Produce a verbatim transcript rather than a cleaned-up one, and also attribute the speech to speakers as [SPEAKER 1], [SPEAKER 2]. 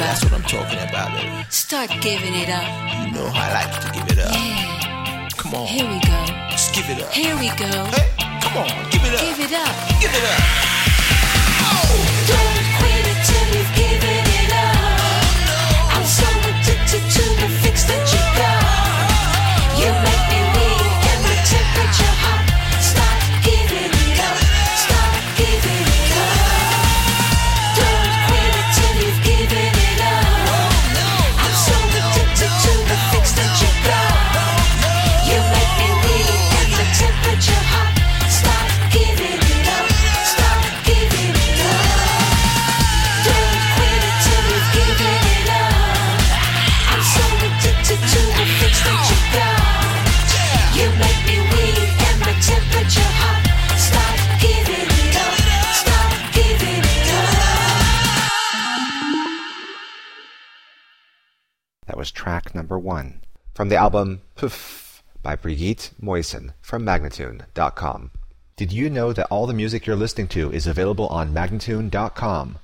[SPEAKER 1] that's what I'm talking about, baby.
[SPEAKER 2] Start giving it up.
[SPEAKER 1] You know how I like to give it up.
[SPEAKER 2] Yeah.
[SPEAKER 1] Come on.
[SPEAKER 2] Here we go.
[SPEAKER 1] Just give it up.
[SPEAKER 2] Here we go.
[SPEAKER 1] Hey, come on, give it up.
[SPEAKER 2] Give it up.
[SPEAKER 1] Give it up. Oh.
[SPEAKER 2] Don't quit it till you've given it up. I'm so addicted to the fix that you got. You make me weak and my temperature hot. Start giving it up. Start giving it up. Don't quit it till you've given it up. I'm so addicted to the fix that you got. You make me weak and my temperature hot. Start giving it up. Start giving it up. Don't quit it till you've given it up. I'm so addicted to the fix that you got. You make me weak and my temperature hot. Start giving it up. Start giving it up.
[SPEAKER 3] That was track number one from the album Poof by Brigitte Moisen from Magnatune dot com. Did you know that all the music you're listening to is available on Magnatune dot com?